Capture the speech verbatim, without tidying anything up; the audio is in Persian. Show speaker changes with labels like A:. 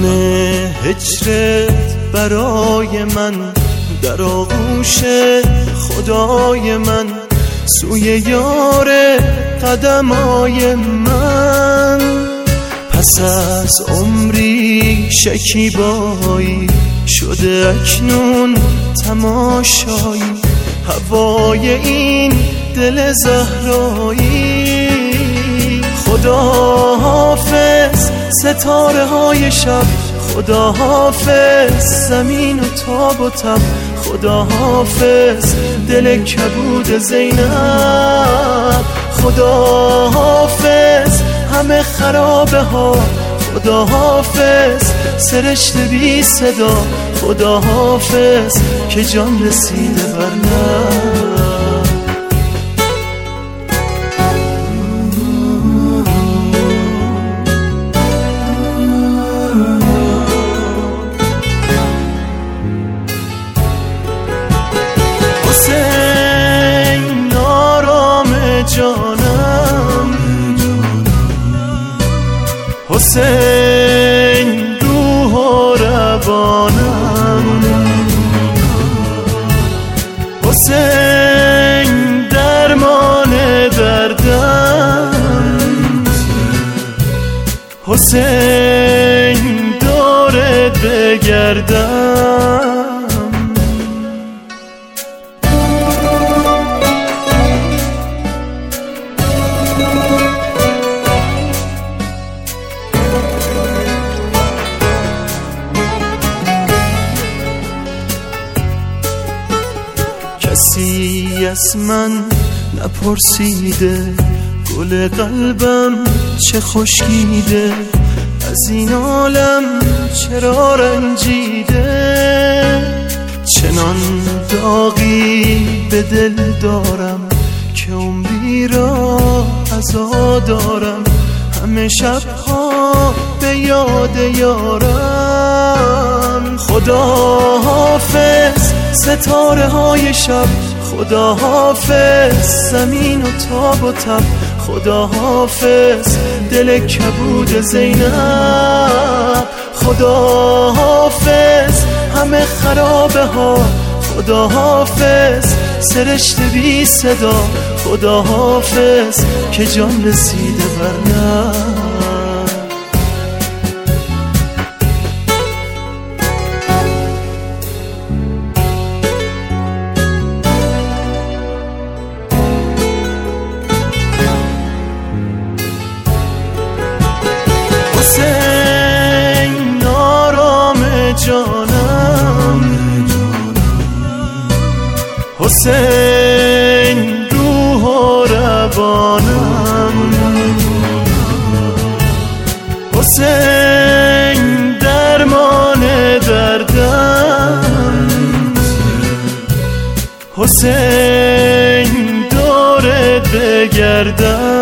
A: غم هجرت برای من در آغوش خدای من، سوی یار قدمای من. پس از عمری شکیبایی شده اکنون تماشایی، هوای این دل زهرایی. خدا حافظ ستاره های شب، خدا حافظ زمین و تاب و تب، خدا حافظ دل کبود زینب، خدا حافظ همه خرابه ها، خدا حافظ سرشت بی صدا، خدا حافظ که جان رسیده برنم. حسین آرام جانم، حسین روح و روانم، حسین درمان دردم، حسین دورت بگردم. کسی از من نپرسیده گل قلبم چه خشکیده، از این عالم چرا رنجیده. چنان داغی به دل دارم که عمری را عزا دارم، همه شبها به یاد یارم. خدا حافظ ستاره های شب، خدا حافظ زمین و تاب و تب، خدا حافظ دل کبود زینب، خدا حافظ همه خرابه ها، خدا حافظ سرشت بی صدا، خدا حافظ که جان رسیده برنم. حسین آرام جانم، حسین روح و روانم، حسین درمان دردم، حسین دورت بگردم.